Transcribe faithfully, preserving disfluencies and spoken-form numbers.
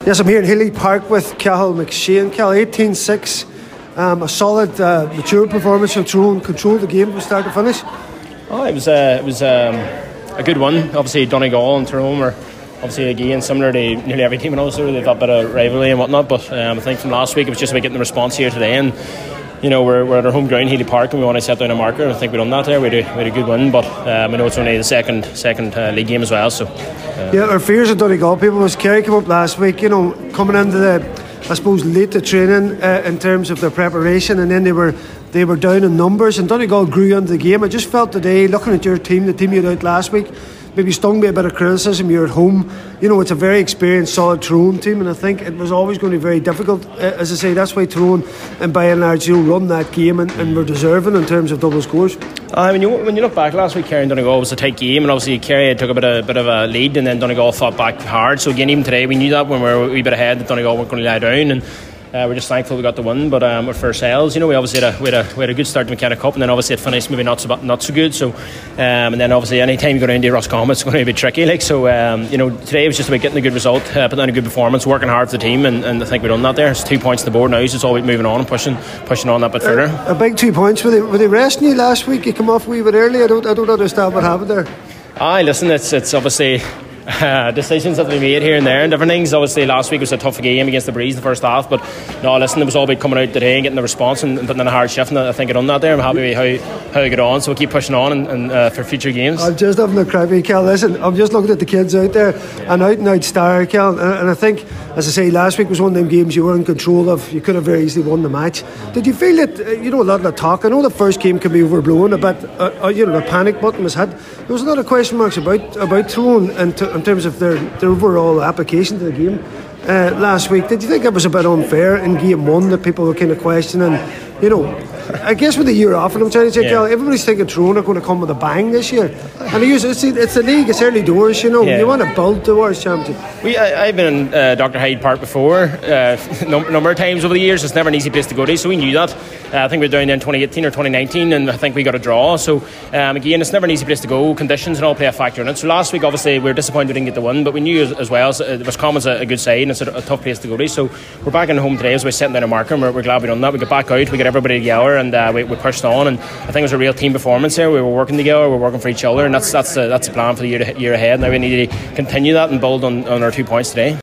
Yes, I'm here in Healy Park with Cathal McShane. Cathal, eighteen six, um, a solid, uh, mature performance from Tyrone, controlled the game from start to finish. Oh, it was, uh, it was um, a good one. Obviously, Donegal and Tyrone were obviously, again, similar to nearly every team in Ulster. They've got a bit of rivalry and whatnot, but um, I think from last week it was just about getting the response here today. And you know, we're, we're at our home ground, Healy Park, and we want to set down a marker. I think we've done that there. We had a, we had a good win, but um, I know it's only the second second uh, league game as well. So uh, yeah, our fears of Donegal people was Kerry came up last week, you know, coming into the, I suppose, late to training uh, in terms of their preparation, and then they were they were down in numbers, and Donegal grew into the game. I just felt today, looking at your team, the team you had out last week, maybe stung me a bit of criticism. You're at home, you know, it's a very experienced, solid Tyrone team, and I think it was always going to be very difficult. Uh, as I say, that's why Tyrone, and by and large, you know, run that game and, and were deserving in terms of double scores. I mean, you, when you look back last week, Kerry and Donegal was a tight game, and obviously Kerry took a bit of, bit of a lead, and then Donegal fought back hard. So again, even today, we knew that when we were a wee bit ahead, that Donegal weren't going to lie down, and Uh, we're just thankful we got the win. But um, for ourselves, you know, we obviously had a, we had a, we had a good start to McKenna Cup, and then obviously it finished maybe not so not so good. So, um, and then obviously any time you go down to Roscommon, it's going to be tricky. Like so, um, you know, today was just about getting a good result, uh, putting on a good performance, working hard for the team, and, and I think we've done that. There, it's two points on the board now. So it's all about moving on and pushing, pushing on that bit further. Uh, a big two points. Were they, were they resting you last week? You come off a wee bit early. I don't, I don't understand what happened there. Aye, listen, it's it's obviously. Uh, decisions that we made here and there and different things. Obviously last week was a tough game against the Breeze the first half, but no, listen, it was all about coming out today and getting the response and, and putting in a hard shift, and I think I done that there. I'm happy with how, how I get on, so we'll keep pushing on and, and uh, for future games. I'm just having a crack with Cal. Listen, I'm just looking at the kids out there, an out and out star, Cal, and, and I think, as I say, last week was one of them games you were in control of. You could have very easily won the match. Did you feel that, uh, you know, a lot of the talk, I know the first game can be overblown a bit, uh, uh, you know, the panic button was hit. There was a lot of question marks about about Tyrone in, t- in terms of their their overall application to the game uh, last week. Did you think it was a bit unfair in game one that people were kind of questioning, you know, I guess with the year off, and I'm trying to say, yeah. everybody's thinking Tyrone are going to come with a bang this year, and it's, it's, it's the league, it's early doors, you know, yeah. You want to build towards championship. We, I, I've been in uh, Doctor Hyde Park before uh, a number of times over the years. It's never an easy place to go to, so we knew that. uh, I think we were down there in twenty eighteen or twenty nineteen, and I think we got a draw. So um, again, it's never an easy place to go. Conditions and all play a factor in it. So last week obviously we were disappointed we didn't get the win, but we knew as, as well so, uh, Roscommon's a, a good side, and it's a, a tough place to go to. So we're back in home today as we're setting down a marker, and we're, we're glad we done that. We got back out, we got everybody together, and uh, we, we pushed on, and I think it was a real team performance here. We were working together, we were working for each other, and that's that's the, that's the plan for the year, to, year ahead. Now we need to continue that and build on, on our two points today.